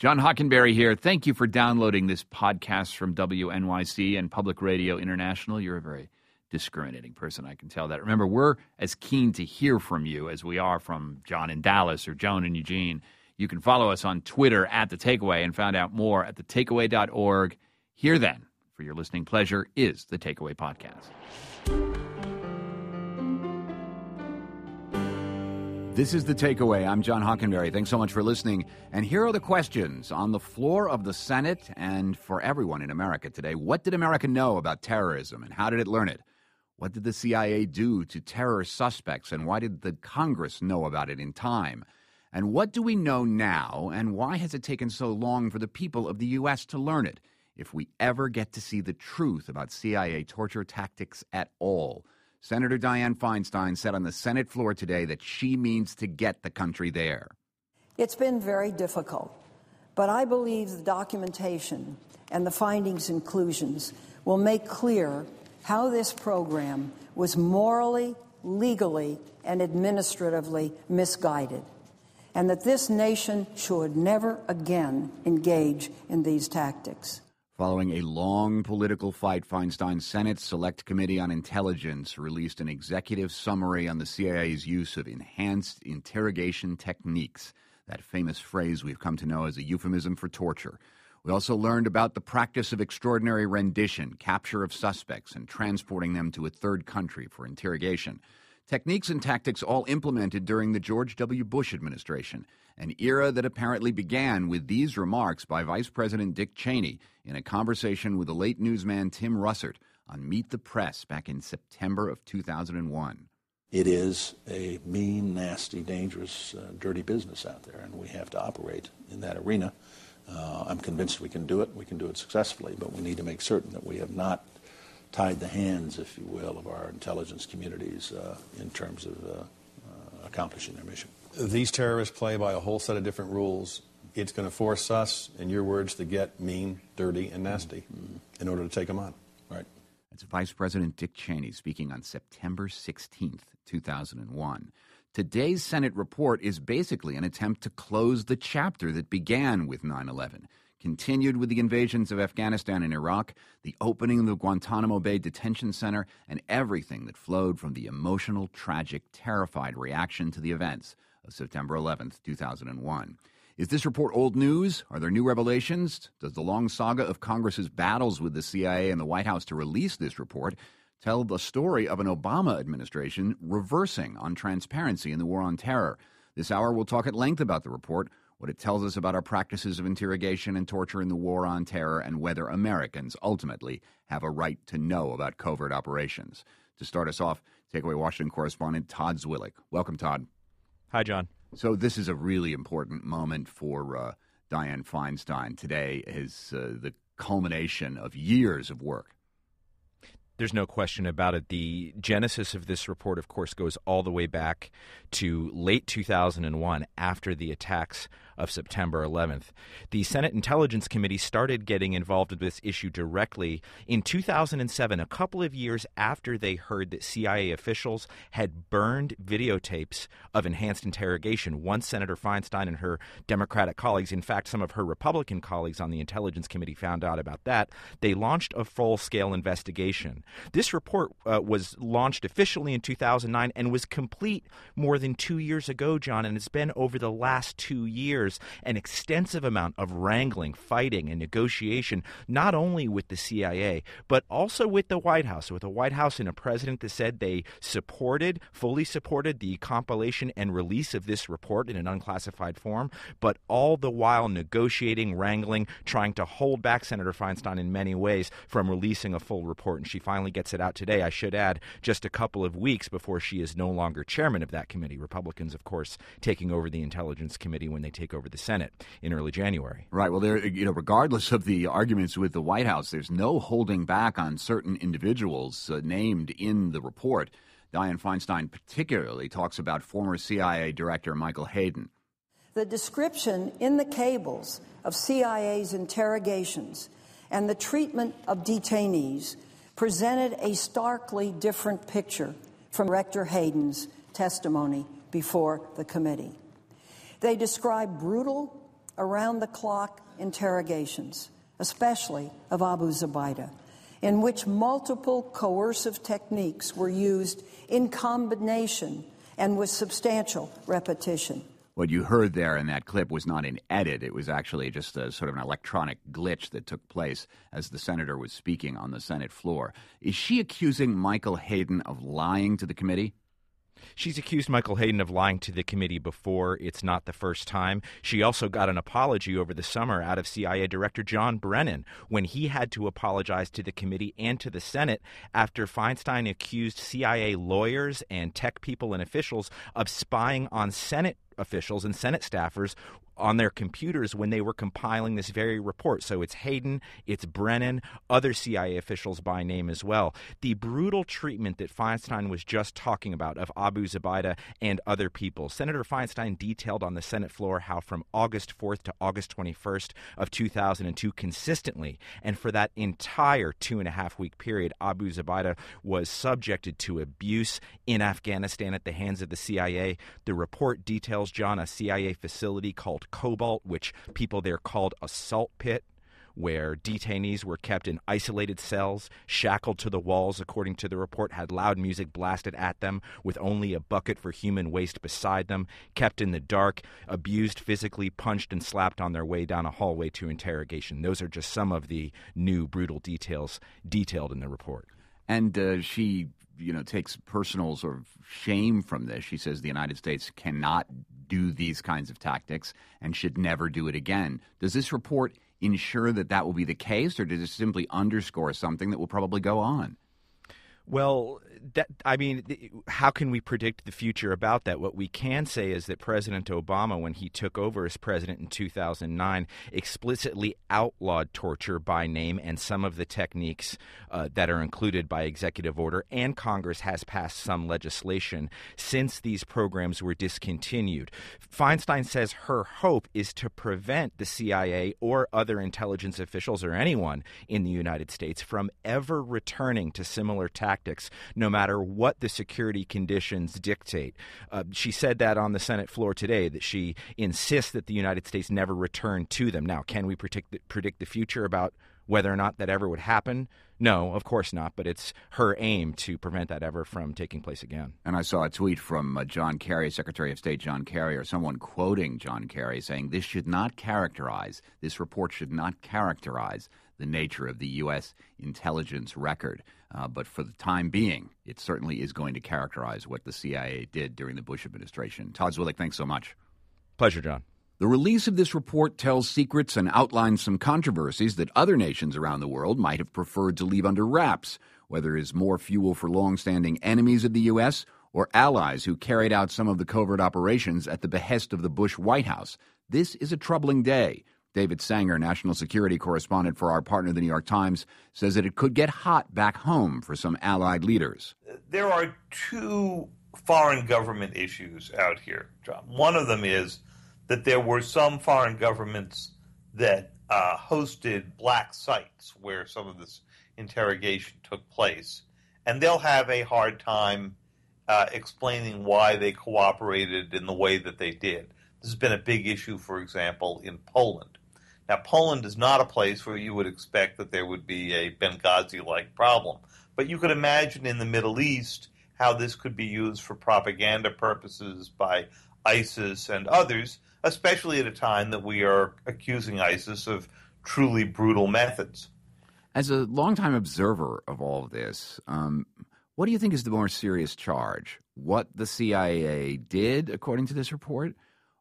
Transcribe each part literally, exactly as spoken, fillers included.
John Hockenberry here. Thank you for downloading this podcast from W N Y C and Public Radio International. You're a very discriminating person, I can tell that. Remember, we're as keen to hear from you as we are from John in Dallas or Joan in Eugene. You can follow us on Twitter at The Takeaway and find out more at the takeaway dot org. Here then, for your listening pleasure, is The Takeaway Podcast. This is The Takeaway. I'm John Hockenberry. Thanks so much for listening. And here are the questions on the floor of the Senate and for everyone in America today. What did America know about terrorism and how did it learn it? What did the C I A do to terror suspects and why did the Congress know about it in time? And what do we know now and why has it taken so long for the people of the U S to learn it, if we ever get to see the truth about C I A torture tactics at all? Senator Dianne Feinstein said on the Senate floor today that she means to get the country there. It's been very difficult, but I believe the documentation and the findings and conclusions will make clear how this program was morally, legally, and administratively misguided, and that this nation should never again engage in these tactics. Following a long political fight, Feinstein's Senate Select Committee on Intelligence released an executive summary on the C I A's use of enhanced interrogation techniques, that famous phrase we've come to know as a euphemism for torture. We also learned about the practice of extraordinary rendition, capture of suspects, and transporting them to a third country for interrogation. Techniques and tactics all implemented during the George W. Bush administration, an era that apparently began with these remarks by Vice President Dick Cheney in a conversation with the late newsman Tim Russert on Meet the Press back in September of two thousand one. It is a mean, nasty, dangerous, uh, dirty business out there, and we have to operate in that arena. Uh, I'm convinced we can do it. We can do it successfully, but we need to make certain that we have not tied the hands, if you will, of our intelligence communities uh, in terms of uh, uh, accomplishing their mission. These terrorists play by a whole set of different rules. It's going to force us, in your words, to get mean, dirty, and nasty mm-hmm. in order to take them on. Right. That's Vice President Dick Cheney speaking on September sixteenth, two thousand one. Today's Senate report is basically an attempt to close the chapter that began with nine eleven. Continued with the invasions of Afghanistan and Iraq, the opening of the Guantanamo Bay Detention Center, and everything that flowed from the emotional, tragic, terrified reaction to the events of September eleventh, two thousand one. Is this report old news? Are there new revelations? Does the long saga of Congress's battles with the C I A and the White House to release this report tell the story of an Obama administration reversing on transparency in the war on terror? This hour, we'll talk at length about the report, what it tells us about our practices of interrogation and torture in the war on terror, and whether Americans ultimately have a right to know about covert operations. To start us off, Takeaway Washington correspondent Todd Zwillich. Welcome, Todd. Hi, John. So this is a really important moment for uh, Dianne Feinstein. Today is uh, the culmination of years of work. There's no question about it. The genesis of this report, of course, goes all the way back to late two thousand one, after the attacks of September eleventh. The Senate Intelligence Committee started getting involved with this issue directly in two thousand seven, a couple of years after they heard that C I A officials had burned videotapes of enhanced interrogation. Once Senator Feinstein and her Democratic colleagues, in fact, some of her Republican colleagues on the Intelligence Committee found out about that, they launched a full-scale investigation. This report uh, was launched officially in two thousand nine and was complete more than two years ago, John, and it's been over the last two years an extensive amount of wrangling, fighting, and negotiation, not only with the C I A, but also with the White House, with a White House and a president that said they supported, fully supported the compilation and release of this report in an unclassified form, but all the while negotiating, wrangling, trying to hold back Senator Feinstein in many ways from releasing a full report, and she finally finally gets it out today, I should add, just a couple of weeks before she is no longer chairman of that committee. Republicans, of course, taking over the Intelligence Committee when they take over the Senate in early January. Right. Well, there, you know, regardless of the arguments with the White House, there's no holding back on certain individuals uh, named in the report. Dianne Feinstein particularly talks about former C I A Director Michael Hayden. The description in the cables of C I A's interrogations and the treatment of detainees presented a starkly different picture from Director Hayden's testimony before the committee. They described brutal, around-the-clock interrogations, especially of Abu Zubaydah, in which multiple coercive techniques were used in combination and with substantial repetition. What you heard there in that clip was not an edit. It was actually just a sort of an electronic glitch that took place as the senator was speaking on the Senate floor. Is she accusing Michael Hayden of lying to the committee? She's accused Michael Hayden of lying to the committee before. It's not the first time. She also got an apology over the summer out of C I A Director John Brennan when he had to apologize to the committee and to the Senate after Feinstein accused C I A lawyers and tech people and officials of spying on Senate officials and Senate staffers on their computers when they were compiling this very report. So it's Hayden, it's Brennan, other C I A officials by name as well. The brutal treatment that Feinstein was just talking about of Abu Zubaydah and other people. Senator Feinstein detailed on the Senate floor how from August fourth to August twenty-first of two thousand two consistently, and for that entire two and a half week period, Abu Zubaydah was subjected to abuse in Afghanistan at the hands of the C I A. The report details, John, a C I A facility called Cobalt, which people there called a salt pit, where detainees were kept in isolated cells, shackled to the walls, according to the report, had loud music blasted at them with only a bucket for human waste beside them, kept in the dark, abused physically, punched and slapped on their way down a hallway to interrogation. Those are just some of the new brutal details detailed in the report. And uh, she, you know, takes personal sort of shame from this. She says the United States cannot do these kinds of tactics and should never do it again. Does this report ensure that that will be the case, or does it simply underscore something that will probably go on? Well, that, I mean, how can we predict the future about that? What we can say is that President Obama, when he took over as president in two thousand nine, explicitly outlawed torture by name and some of the techniques uh, that are included by executive order, and Congress has passed some legislation since these programs were discontinued. Feinstein says her hope is to prevent the C I A or other intelligence officials or anyone in the United States from ever returning to similar tactics. Tactics, no matter what the security conditions dictate. Uh, she said that on the Senate floor today, that she insists that the United States never return to them. Now, can we predict the, predict the future about whether or not that ever would happen? No, of course not, but it's her aim to prevent that ever from taking place again. And I saw a tweet from uh, John Kerry, Secretary of State John Kerry, or someone quoting John Kerry saying this should not characterize, this report should not characterize the nature of the U S intelligence record. Uh, but for the time being, it certainly is going to characterize what the C I A did during the Bush administration. Todd Zwillich, thanks so much. Pleasure, John. The release of this report tells secrets and outlines some controversies that other nations around the world might have preferred to leave under wraps, whether it's more fuel for long-standing enemies of the U S or allies who carried out some of the covert operations at the behest of the Bush White House. This is a troubling day. David Sanger, national security correspondent for our partner, The New York Times, says that it could get hot back home for some allied leaders. There are two foreign government issues out here, John. One of them is that there were some foreign governments that uh, hosted black sites where some of this interrogation took place, and they'll have a hard time uh, explaining why they cooperated in the way that they did. This has been a big issue, for example, in Poland. Now, Poland is not a place where you would expect that there would be a Benghazi-like problem, but you could imagine in the Middle East how this could be used for propaganda purposes by ISIS and others, especially at a time that we are accusing ISIS of truly brutal methods. As a longtime observer of all of this, um, what do you think is the more serious charge? What the C I A did, according to this report,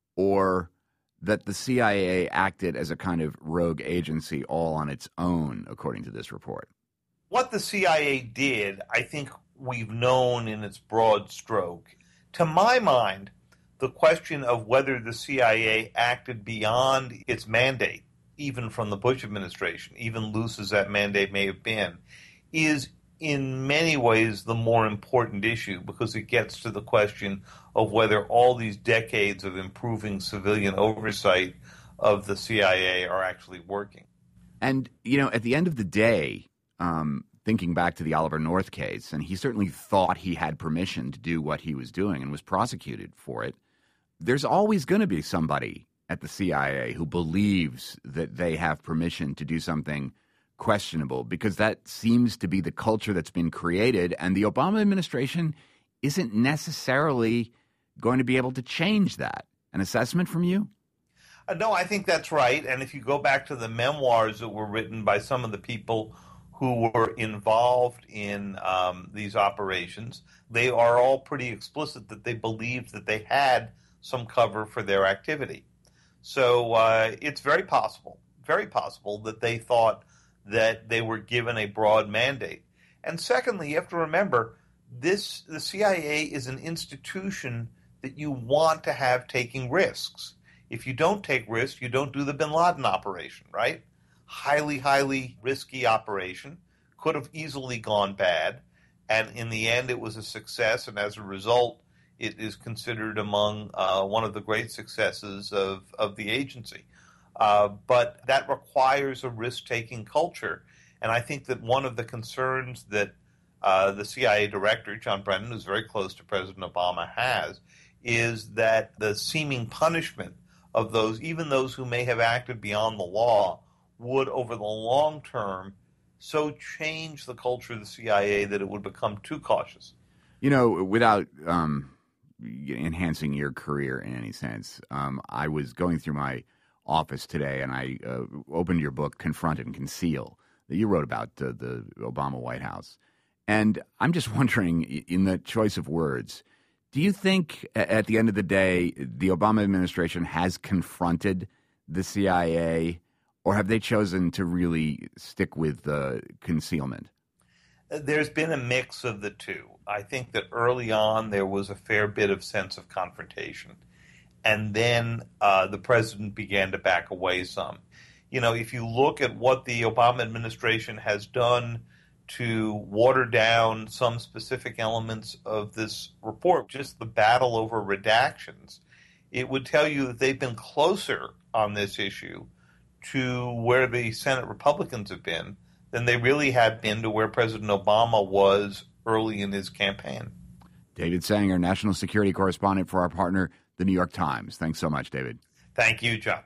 or that the C I A acted as a kind of rogue agency all on its own, according to this report? What the C I A did, I think we've known in its broad stroke. To my mind, the question of whether the C I A acted beyond its mandate, even from the Bush administration, even loose as that mandate may have been, is in many ways the more important issue, because it gets to the question of whether all these decades of improving civilian oversight of the C I A are actually working. And, you know, at the end of the day, um, thinking back to the Oliver North case, and he certainly thought he had permission to do what he was doing and was prosecuted for it, there's always going to be somebody at the C I A who believes that they have permission to do something questionable, because that seems to be the culture that's been created, and the Obama administration isn't necessarily going to be able to change that. An assessment from you? Uh, no, I think that's right. And if you go back to the memoirs that were written by some of the people who were involved in um, these operations, they are all pretty explicit that they believed that they had some cover for their activity. So uh, it's very possible, very possible that they thought that they were given a broad mandate. And secondly, you have to remember, this the C I A is an institution that you want to have taking risks. If you don't take risks, you don't do the Bin Laden operation, right? Highly, highly risky operation, could have easily gone bad, and in the end it was a success, and as a result it is considered among uh, one of the great successes of, of the agency. Uh, but that requires a risk-taking culture, and I think that one of the concerns that uh, the C I A director, John Brennan, who's very close to President Obama, has, is that the seeming punishment of those, even those who may have acted beyond the law, would, over the long term, so change the culture of the C I A that it would become too cautious. You know, without um, enhancing your career in any sense, um, I was going through my office today, and I uh, opened your book, Confront and Conceal, that you wrote about uh, the Obama White House. And I'm just wondering, in the choice of words, do you think at the end of the day the Obama administration has confronted the C I A, or have they chosen to really stick with the concealment? There's been a mix of the two. I think that early on there was a fair bit of sense of confrontation. And then uh, the president began to back away some. You know, if you look at what the Obama administration has done to water down some specific elements of this report, just the battle over redactions, it would tell you that they've been closer on this issue to where the Senate Republicans have been than they really have been to where President Obama was early in his campaign. David Sanger, national security correspondent for our partner, The New York Times. Thanks so much, David. Thank you, John.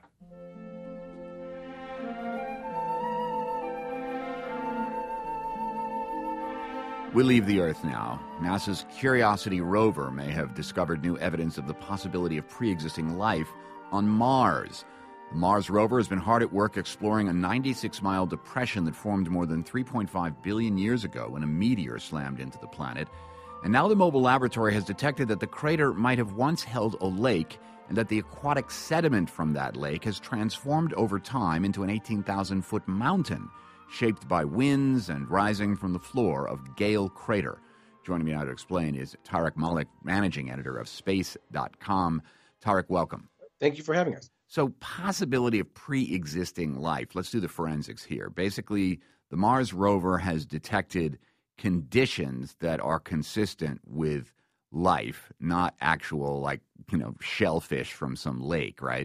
We leave the Earth now. NASA's Curiosity rover may have discovered new evidence of the possibility of pre-existing life on Mars. The Mars rover has been hard at work exploring a ninety-six mile depression that formed more than three point five billion years ago when a meteor slammed into the planet. And now the mobile laboratory has detected that the crater might have once held a lake, and that the aquatic sediment from that lake has transformed over time into an eighteen thousand foot mountain, shaped by winds and rising from the floor of Gale Crater. Joining me now to explain is Tariq Malik, managing editor of space dot com. Tariq, welcome. Thank you for having us. So, possibility of pre-existing life. Let's do the forensics here. Basically, the Mars rover has detected conditions that are consistent with life, not actual, like, you know, shellfish from some lake, right?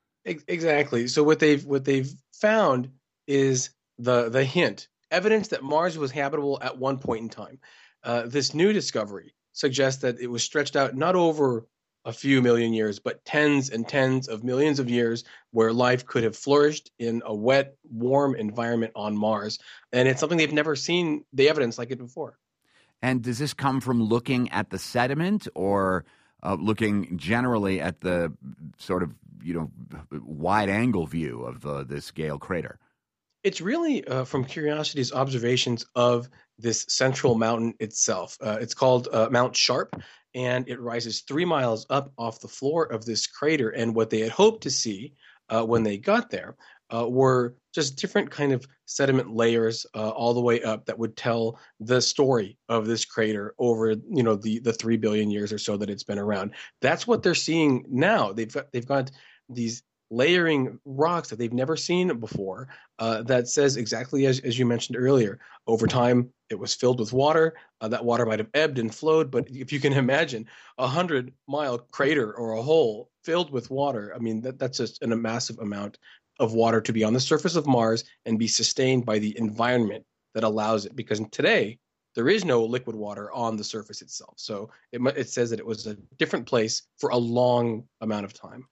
Exactly. So what they've what they've found is the the hint, evidence that Mars was habitable at one point in time. Uh, this new discovery suggests that it was stretched out not over a few million years, but tens and tens of millions of years where life could have flourished in a wet, warm environment on Mars. And it's something they've never seen the evidence like it before. And does this come from looking at the sediment, or uh, looking generally at the sort of, you know, wide-angle view of uh, this Gale Crater? It's really uh, from Curiosity's observations of this central mountain itself. Uh, it's called uh, Mount Sharp, and it rises three miles up off the floor of this crater. And what they had hoped to see uh, when they got there uh, were just different kind of sediment layers uh, all the way up that would tell the story of this crater over, you know, the the three billion years or so that it's been around. That's what they're seeing now. They've got, they've got these layering rocks that they've never seen before uh, that says exactly as, as you mentioned earlier. Over time, it was filled with water. Uh, that water might have ebbed and flowed, but if you can imagine a hundred mile crater or a hole filled with water, I mean, that, that's just an, a massive amount of water to be on the surface of Mars and be sustained by the environment that allows it. Because today, there is no liquid water on the surface itself. So it, it says that it was a different place for a long amount of time.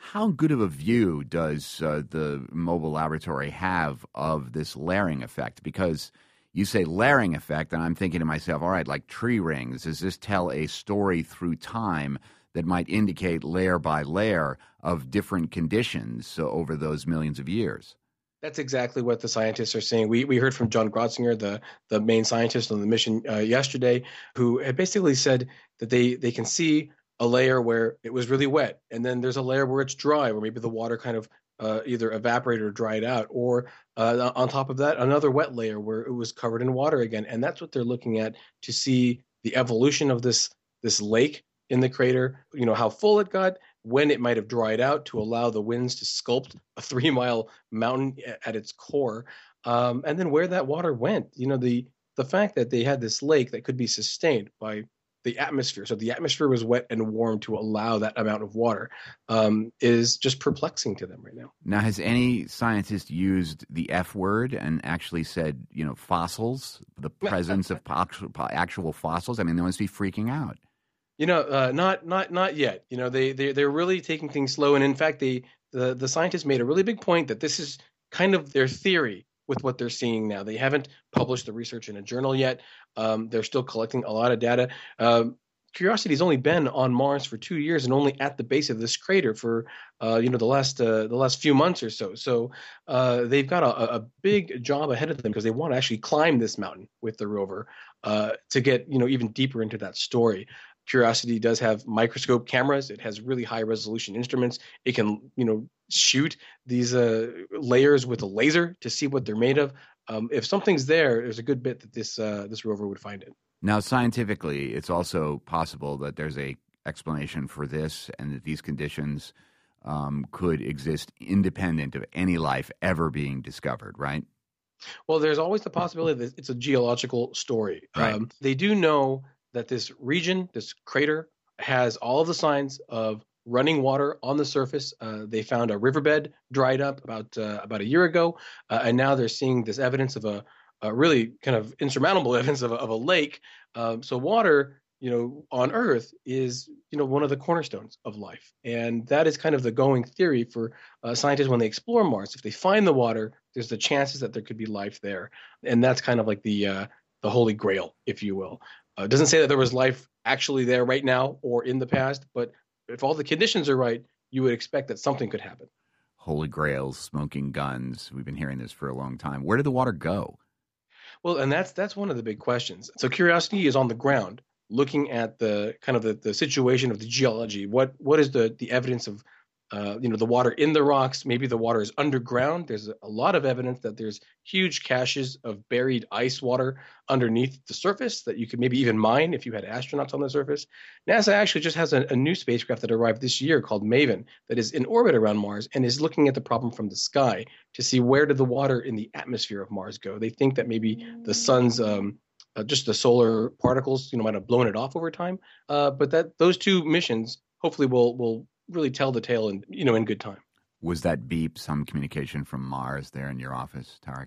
How good of a view does uh, the mobile laboratory have of this layering effect? Because you say layering effect, and I'm thinking to myself, all right, like tree rings, does this tell a story through time that might indicate layer by layer of different conditions uh, over those millions of years? That's exactly what the scientists are saying. We we heard from John Grotzinger, the, the main scientist on the mission uh, yesterday, who had basically said that they, they can see a layer where it was really wet, and then there's a layer where it's dry, where maybe the water kind of uh, either evaporated or dried out, or uh, on top of that, another wet layer where it was covered in water again. And that's what they're looking at to see the evolution of this this lake in the crater, you know, how full it got, when it might have dried out to allow the winds to sculpt a three-mile mountain at its core, um, and then where that water went. You know, the the fact that they had this lake that could be sustained by the atmosphere, so the atmosphere was wet and warm to allow that amount of water, um, is just perplexing to them right now. Now, has any scientist used the F word and actually said, you know, fossils, the presence of actual fossils? I mean, they must be freaking out. You know, uh, not not not yet. You know, they they they're really taking things slow, and in fact, they the the scientists made a really big point that this is kind of their theory with what they're seeing now. They haven't published the research in a journal yet. Um, they're still collecting a lot of data. Um, Curiosity's only been on Mars for two years and only at the base of this crater for uh, you know the last uh, the last few months or so. So uh, they've got a, a big job ahead of them because they want to actually climb this mountain with the rover uh, to get you know even deeper into that story. Curiosity does have microscope cameras. It has really high resolution instruments. It can, you know, shoot these uh, layers with a laser to see what they're made of. Um, if something's there, there's a good bit that this uh, this rover would find it. Now, scientifically, it's also possible that there's a explanation for this, and that these conditions um, could exist independent of any life ever being discovered, right? Well, there's always the possibility that it's a geological story. Right. Um, they do know that this region, this crater, has all of the signs of running water on the surface. Uh, they found a riverbed dried up about uh, about a year ago, uh, and now they're seeing this evidence of a, a really kind of insurmountable evidence of a, of a lake. Um, so water, you know, on Earth is, you know, one of the cornerstones of life, and that is kind of the going theory for uh, scientists when they explore Mars. If they find the water, there's the chances that there could be life there, and that's kind of like the uh, the holy grail, if you will. Uh, it doesn't say that there was life actually there right now or in the past, but if all the conditions are right, you would expect that something could happen. Holy grails, smoking guns. We've been hearing this for a long time. Where did the water go? Well, and that's that's one of the big questions. So Curiosity is on the ground looking at the kind of the, the situation of the geology. What what is the, the evidence of Uh, you know, the water in the rocks? Maybe the water is underground. There's a lot of evidence that there's huge caches of buried ice water underneath the surface that you could maybe even mine if you had astronauts on the surface. NASA actually just has a, a new spacecraft that arrived this year called MAVEN that is in orbit around Mars and is looking at the problem from the sky to see where did the water in the atmosphere of Mars go. They think that maybe the sun's um, uh, just the solar particles, you know, might have blown it off over time. Uh, but that those two missions hopefully will will really tell the tale in, you know, in good time. Was that beep some communication from Mars there in your office, Tarek?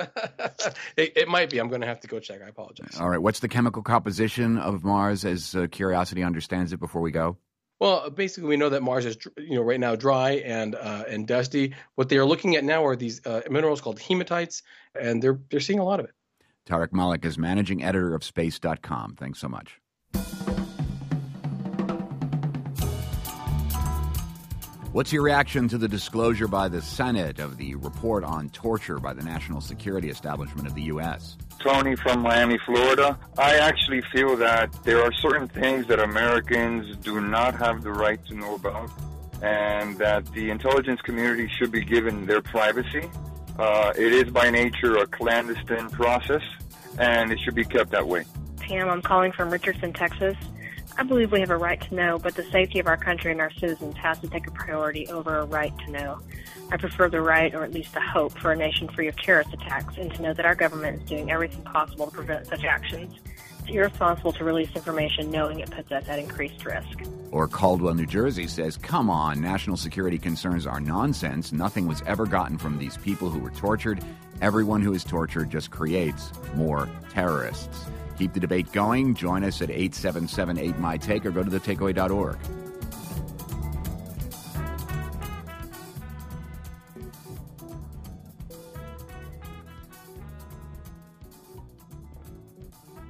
it, it might be. I'm going to have to go check. I apologize. All right. What's the chemical composition of Mars as uh, Curiosity understands it before we go? Well, basically, we know that Mars is, you know, right now dry and uh, and dusty. What they are looking at now are these uh, minerals called hematites, and they're they're seeing a lot of it. Tarek Malik is managing editor of space dot com. Thanks so much. What's your reaction to the disclosure by the Senate of the report on torture by the National Security Establishment of the U S? Tony from Miami, Florida. I actually feel that there are certain things that Americans do not have the right to know about, and that the intelligence community should be given their privacy. Uh, it is by nature a clandestine process, and it should be kept that way. Pam, I'm calling from Richardson, Texas. I believe we have a right to know, but the safety of our country and our citizens has to take a priority over a right to know. I prefer the right, or at least the hope, for a nation free of terrorist attacks, and to know that our government is doing everything possible to prevent such actions. It's irresponsible to release information knowing it puts us at increased risk. Or Caldwell, New Jersey says, come on, national security concerns are nonsense. Nothing was ever gotten from these people who were tortured. Everyone who is tortured just creates more terrorists. Keep the debate going. Join us at eight seven seven eight M Y T A K E or go to the takeaway dot org.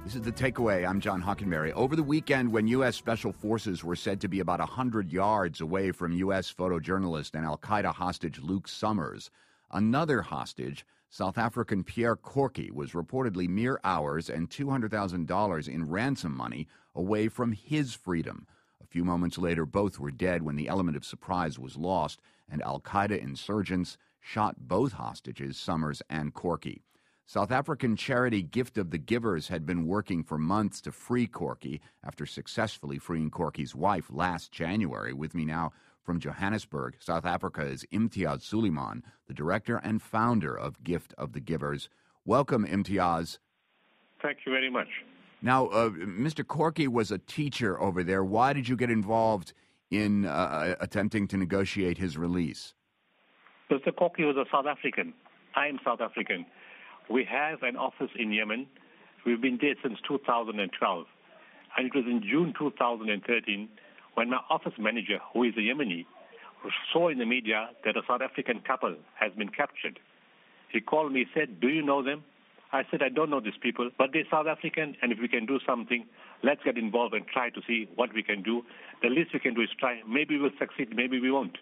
This is The Takeaway. I'm John Hockenberry. Over the weekend, when U S. Special Forces were said to be about one hundred yards away from U S photojournalist and al-Qaeda hostage Luke Summers, another hostage, South African Pierre Corky, was reportedly mere hours and two hundred thousand dollars in ransom money away from his freedom. A few moments later, both were dead when the element of surprise was lost, and al-Qaeda insurgents shot both hostages, Summers and Corky. South African charity Gift of the Givers had been working for months to free Corky after successfully freeing Corky's wife last January. With me now from Johannesburg, South Africa, is Imtiaz Sooliman, the director and founder of Gift of the Givers. Welcome, Imtiaz. Thank you very much. Now, uh, Mister Corky was a teacher over there. Why did you get involved in uh, attempting to negotiate his release? Mister Corky was a South African. I am South African. We have an office in Yemen. We've been there since two thousand twelve. And it was in June two thousand thirteen when my office manager, who is a Yemeni, saw in the media that a South African couple has been captured. He called me and said, "Do you know them?" I said, "I don't know these people, but they're South African, and if we can do something, let's get involved and try to see what we can do. The least we can do is try. Maybe we'll succeed, maybe we won't."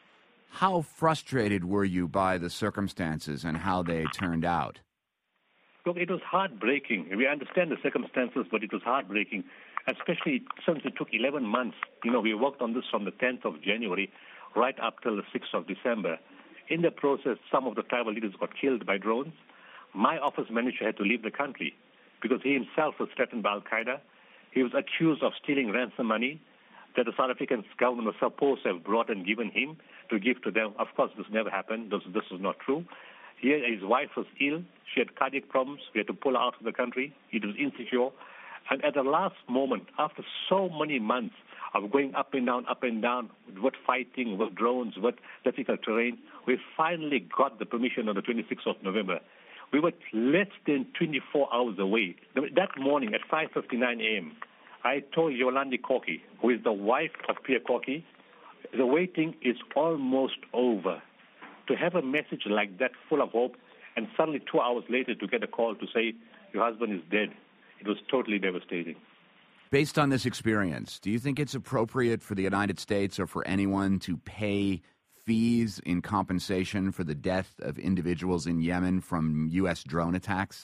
How frustrated were you by the circumstances and how they turned out? Look, it was heartbreaking. We understand the circumstances, but it was heartbreaking, especially since it took eleven months. You know, we worked on this from the tenth of January right up till the sixth of December. In the process, some of the tribal leaders got killed by drones. My office manager had to leave the country because he himself was threatened by al-Qaeda. He was accused of stealing ransom money that the South African government was supposed to have brought and given him to give to them. Of course, this never happened. This, this was not true. He, his wife was ill. She had cardiac problems. We had to pull her out of the country. It was insecure. And at the last moment, after so many months of going up and down, up and down, with fighting, with drones, with difficult terrain, we finally got the permission on the twenty-sixth of November. We were less than twenty-four hours away. That morning at five fifty-nine a.m., I told Yolandi Corky, who is the wife of Pierre Corky, the waiting is almost over. To have a message like that full of hope, and suddenly two hours later to get a call to say your husband is dead, it was totally devastating. Based on this experience, do you think it's appropriate for the United States or for anyone to pay fees in compensation for the death of individuals in Yemen from U S drone attacks?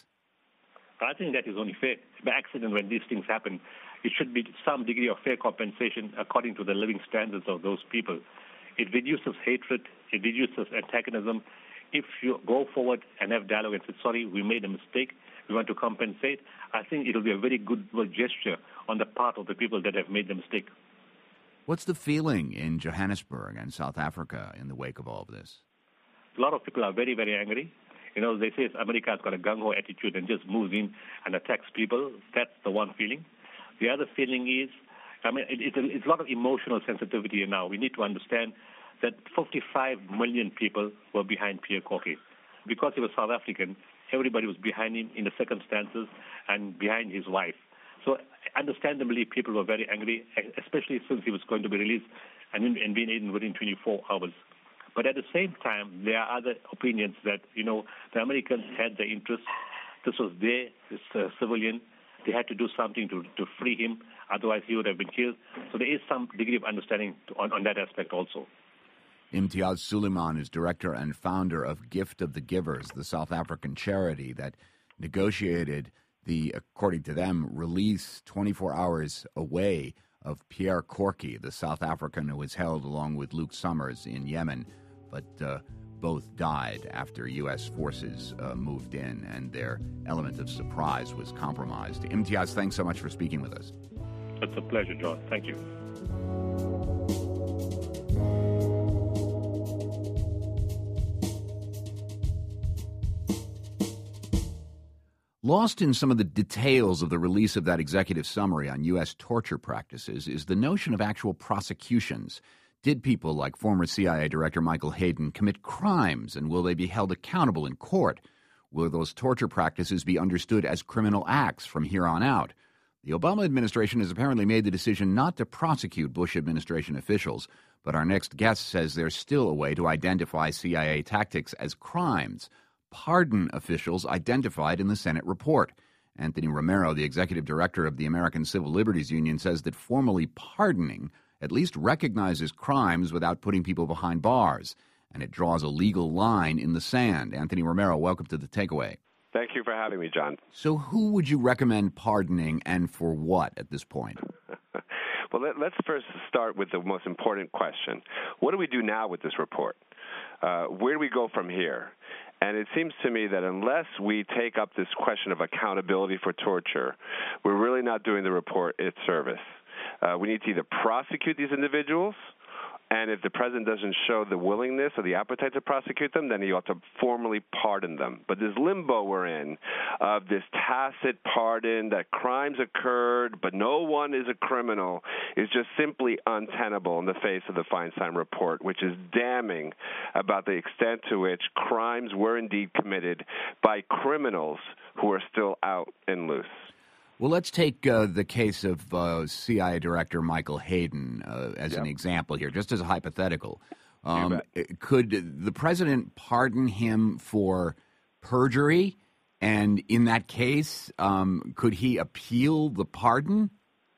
I think that is only fair. By accident, when these things happen, it should be some degree of fair compensation according to the living standards of those people. It reduces hatred. It reduces antagonism. If you go forward and have dialogue and say, sorry, we made a mistake, we want to compensate, I think it will be a very good gesture on the part of the people that have made the mistake. What's the feeling in Johannesburg and South Africa in the wake of all of this? A lot of people are very, very angry. You know, they say America has got a gung-ho attitude and just moves in and attacks people. That's the one feeling. The other feeling is, I mean, it, it's, a, it's a lot of emotional sensitivity now. We need to understand that fifty-five million people were behind Pierre Corky. Because he was South African, everybody was behind him in the circumstances and behind his wife. So understandably, people were very angry, especially since he was going to be released and, and being in within twenty-four hours. But at the same time, there are other opinions that, you know, the Americans had their interest. This was their this, uh, civilian. They had to do something to, to free him. Otherwise, he would have been killed. So there is some degree of understanding to, on, on that aspect also. Imtiaz Sooliman is director and founder of Gift of the Givers, the South African charity that negotiated the, according to them, release twenty-four hours away of Pierre Corky, the South African who was held along with Luke Summers in Yemen, but uh, both died after U S forces uh, moved in and their element of surprise was compromised. Imtiaz, thanks so much for speaking with us. It's a pleasure, John. Thank you. Lost in some of the details of the release of that executive summary on U S torture practices is the notion of actual prosecutions. Did people like former C I A Director Michael Hayden commit crimes, and will they be held accountable in court? Will those torture practices be understood as criminal acts from here on out? The Obama administration has apparently made the decision not to prosecute Bush administration officials, but our next guest says there's still a way to identify C I A tactics as crimes. Pardon officials identified in the Senate report. Anthony Romero, the executive director of the American Civil Liberties Union, says that formally pardoning at least recognizes crimes without putting people behind bars, and it draws a legal line in the sand. Anthony Romero, welcome to The Takeaway. Thank you for having me, John. So who would you recommend pardoning and for what at this point? Well, let, let's first start with the most important question. What do we do now with this report? Uh, where do we go from here? And it seems to me that unless we take up this question of accountability for torture, we're really not doing the report its service. Uh, we need to either prosecute these individuals, and if the president doesn't show the willingness or the appetite to prosecute them, then he ought to formally pardon them. But this limbo we're in of this tacit pardon that crimes occurred, but no one is a criminal, is just simply untenable in the face of the Feinstein report, which is damning about the extent to which crimes were indeed committed by criminals who are still out and loose. Well, let's take uh, the case of uh, C I A Director Michael Hayden uh, as yep. an example here, just as a hypothetical. Um, could the president pardon him for perjury? And in that case, um, could he appeal the pardon?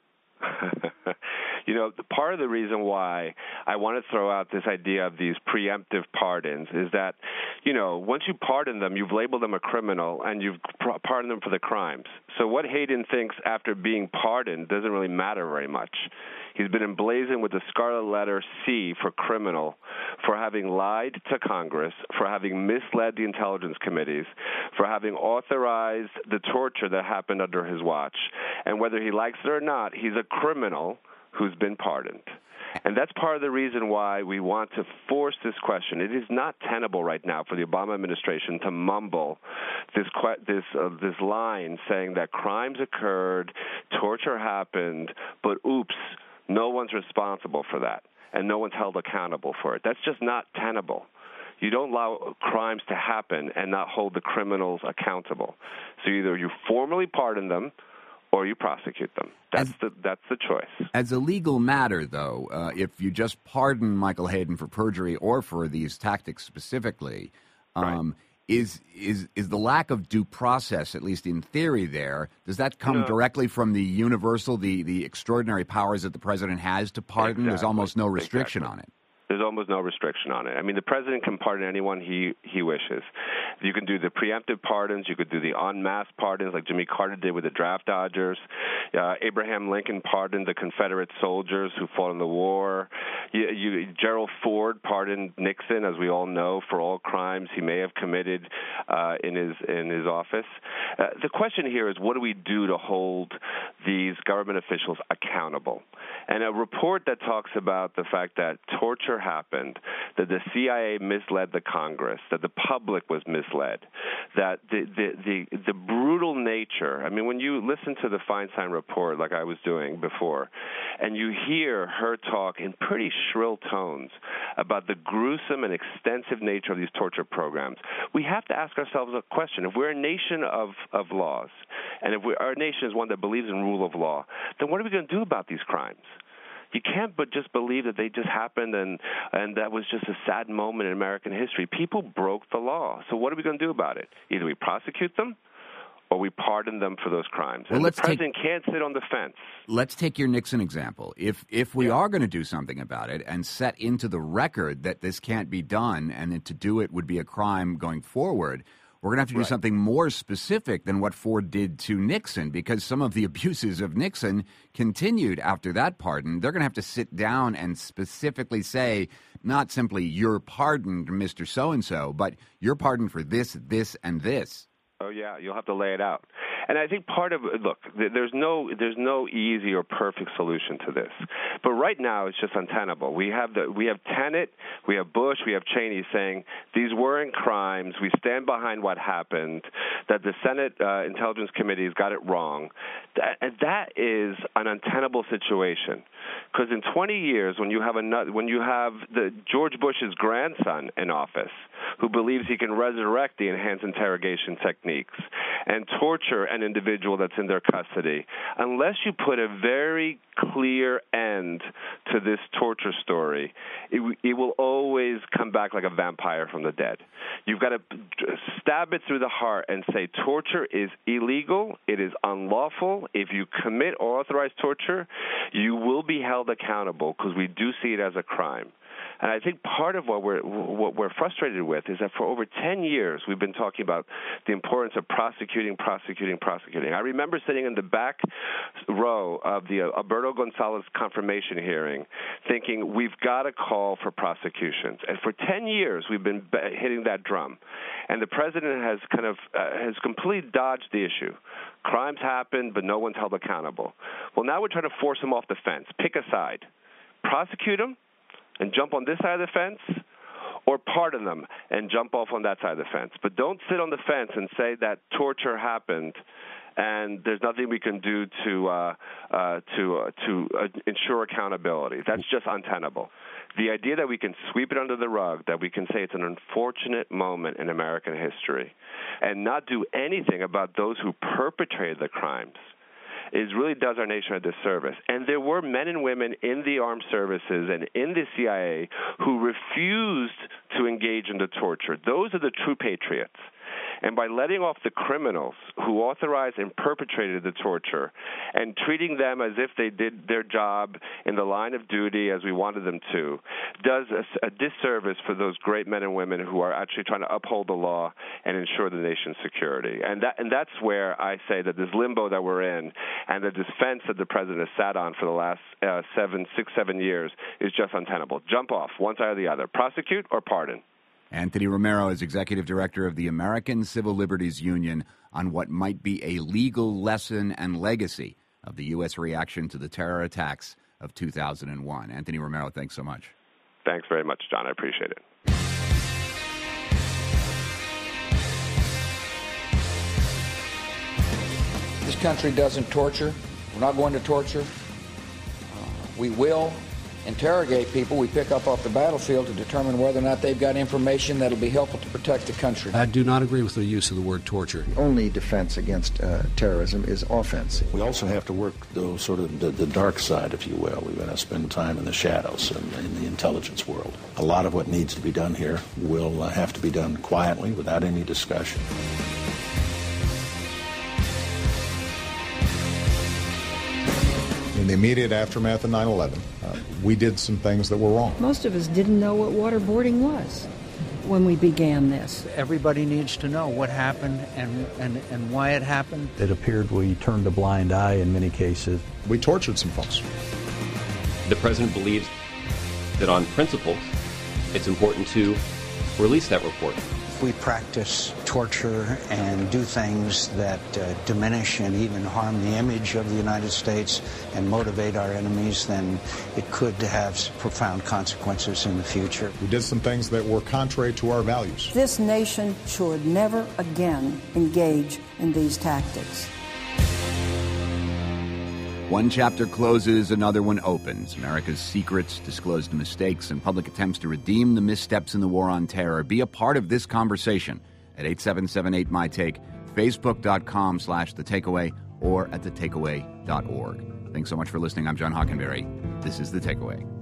You know, part of the reason why I want to throw out this idea of these preemptive pardons is that, you know, once you pardon them, you've labeled them a criminal and you've pardoned them for the crimes. So what Hayden thinks after being pardoned doesn't really matter very much. He's been emblazoned with the scarlet letter C for criminal, for having lied to Congress, for having misled the intelligence committees, for having authorized the torture that happened under his watch. And whether he likes it or not, he's a criminal who's been pardoned. And that's part of the reason why we want to force this question. It is not tenable right now for the Obama administration to mumble this this uh, this line saying that crimes occurred, torture happened, but oops, no one's responsible for that, and no one's held accountable for it. That's just not tenable. You don't allow crimes to happen and not hold the criminals accountable. So either you formally pardon them or you prosecute them. That's as, the that's the choice. As a legal matter, though, uh, if you just pardon Michael Hayden for perjury or for these tactics specifically, um, right. is is is the lack of due process, at least in theory, there? Does that come no. directly from the universal, the the extraordinary powers that the president has to pardon? Exactly. There's almost no restriction exactly. on it. There's almost no restriction on it. I mean, the president can pardon anyone he, he wishes. You can do the preemptive pardons. You could do the en masse pardons like Jimmy Carter did with the draft dodgers. Uh, Abraham Lincoln pardoned the Confederate soldiers who fought in the war. You, you, Gerald Ford pardoned Nixon, as we all know, for all crimes he may have committed uh, in his in his office. Uh, the question here is, what do we do to hold these government officials accountable? And a report that talks about the fact that torture happened, that the C I A misled the Congress, that the public was misled, that the the the, the brutal nature. I mean, when you listen to the Feinstein report, like I was doing before, and you hear her talk in pretty shrill tones about the gruesome and extensive nature of these torture programs, we have to ask ourselves a question. If we're a nation of, of laws, and if we, our nation is one that believes in rule of law, then what are we going to do about these crimes? You can't but just believe that they just happened and and that was just a sad moment in American history. People broke the law. So what are we going to do about it? Either we prosecute them or we pardon them for those crimes. Well, and let's the president take, can't sit on the fence. Let's take your Nixon example. If if we yeah. are going to do something about it and set into the record that this can't be done and that to do it would be a crime going forward, we're going to have to do right. something more specific than what Ford did to Nixon, because some of the abuses of Nixon continued after that pardon. They're going to have to sit down and specifically say, not simply you're pardoned, Mister So-and-so, but you're pardoned for this, this, and this. Oh yeah, you'll have to lay it out. And I think part of look, there's no there's no easy or perfect solution to this. But right now it's just untenable. We have the we have Tenet, we have Bush, we have Cheney saying these weren't crimes. We stand behind what happened. That the Senate uh, Intelligence Committee has got it wrong. That, that is an untenable situation. Because in twenty years, when you have another, when you have the George Bush's grandson in office, who believes he can resurrect the enhanced interrogation techniques and torture an individual that's in their custody, unless you put a very clear end to this torture story, it, it will always come back like a vampire from the dead. You've got to stab it through the heart and say torture is illegal, it is unlawful. If you commit or authorize torture, you will be held accountable, because we do see it as a crime. And I think part of what we're what we're frustrated with is that for over ten years we've been talking about the importance of prosecuting, prosecuting, prosecuting. I remember sitting in the back row of the Alberto Gonzalez confirmation hearing thinking we've got to call for prosecutions. And for ten years we've been hitting that drum. And the president has kind of uh, has completely dodged the issue. Crimes happen, but no one's held accountable. Well, now we're trying to force him off the fence. Pick a side. Prosecute him and jump on this side of the fence, or pardon them and jump off on that side of the fence. But don't sit on the fence and say that torture happened and there's nothing we can do to uh, uh, to uh, to uh, ensure accountability. That's just untenable. The idea that we can sweep it under the rug, that we can say it's an unfortunate moment in American history, and not do anything about those who perpetrated the crimes, is really does our nation a disservice. And there were men and women in the armed services and in the C I A who refused to engage in the torture. Those are the true patriots. And by letting off the criminals who authorized and perpetrated the torture and treating them as if they did their job in the line of duty as we wanted them to, does a, a disservice for those great men and women who are actually trying to uphold the law and ensure the nation's security. And that and that's where I say that this limbo that we're in and the defense that the president has sat on for the last uh, seven, six, seven years is just untenable. Jump off, one side or the other. Prosecute or pardon. Anthony Romero is Executive Director of the American Civil Liberties Union on what might be a legal lesson and legacy of the U S reaction to the terror attacks of two thousand one. Anthony Romero, thanks so much. Thanks very much, John. I appreciate it. This country doesn't torture. We're not going to torture. Uh, we will interrogate people we pick up off the battlefield to determine whether or not they've got information that'll be helpful to protect the country. I do not agree with the use of the word torture. The only defense against uh, terrorism is offense. We also have to work the sort of the, the dark side, if you will. We've got to spend time in the shadows and in the intelligence world. A lot of what needs to be done here will uh, have to be done quietly, without any discussion. In the immediate aftermath of nine eleven, uh, we did some things that were wrong. Most of us didn't know what waterboarding was when we began this. Everybody needs to know what happened and, and, and why it happened. It appeared we turned a blind eye in many cases. We tortured some folks. The president believes that on principle, it's important to release that report. We practice torture and do things that uh, diminish and even harm the image of the United States and motivate our enemies, then it could have profound consequences in the future. We did some things that were contrary to our values. This nation should never again engage in these tactics. One chapter closes, another one opens. America's secrets, disclosed mistakes, and public attempts to redeem the missteps in the war on terror. Be a part of this conversation at eight seven seven eight my take, facebook.com slash The Takeaway, or at the takeaway dot org. Thanks so much for listening. I'm John Hockenberry. This is The Takeaway.